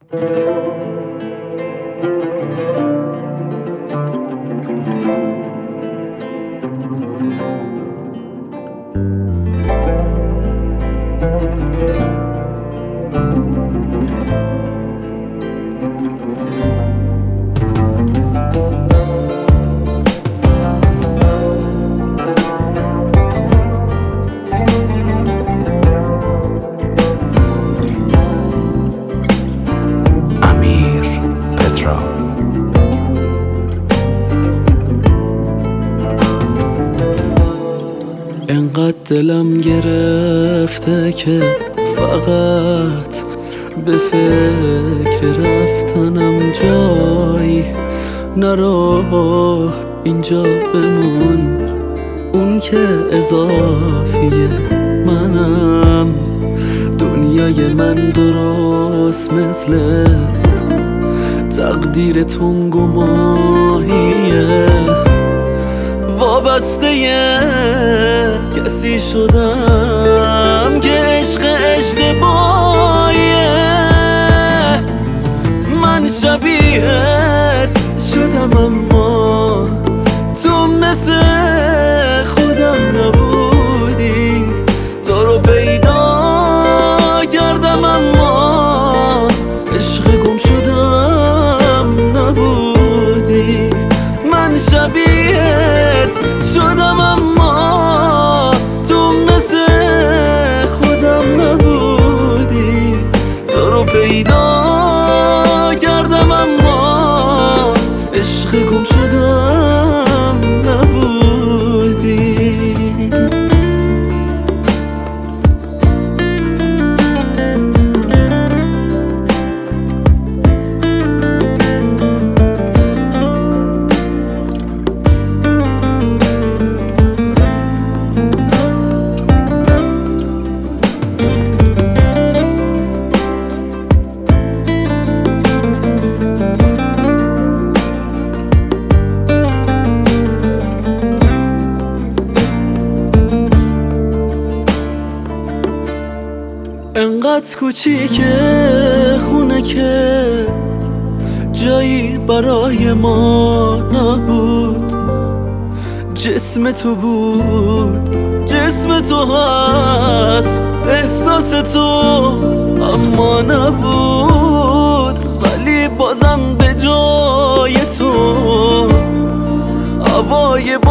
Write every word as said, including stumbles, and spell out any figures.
انقدر دلم گرفته که فقط به فکر رفتنم جای نرو، اینجا بمون، اون که اضافیه منم. دنیای من درست مثل تقدیر تنگ و ماهیه، وابسته کسی شدم که عشق اشتباهیه. من شبیهت شدم اما تو مثل خودم نبودی، تو رو پیدا کردم اما عشق گم شدم نبودی. من شبیهت شدم اما تو مثل خودم نبودی، تو رو پیدا کردم اما عشق گم شدم نبودی. انقدر کوچیکه خونه که جایی برای ما نبود، جسم تو بود، جسم تو هست، احساس تو اما نبود. ولی بازم به جای تو هوای